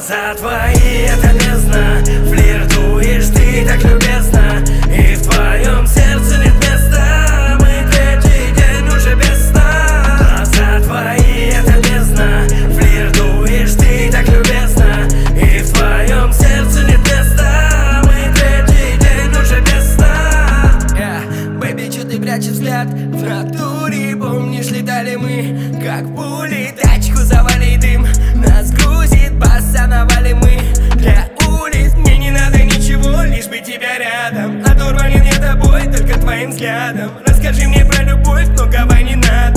Глаза твои — это бездна, флиртуешь ты так любезно, и в твоем сердце нет места. Мы третий день уже без сна. Глаза твои — это бездна, флиртуешь ты так любезно, и в твоем сердце нет места. Мы третий день уже без сна. Бэби, чё ты прячешь взгляд? В натуре, помнишь, летали мы как пули, тачку завали дым, нас грузит, баса навалим мы для улиц. Мне не надо ничего, лишь бы тебя рядом. Оторванен я тобой, только твоим взглядом. Расскажи мне про любовь, многого не надо.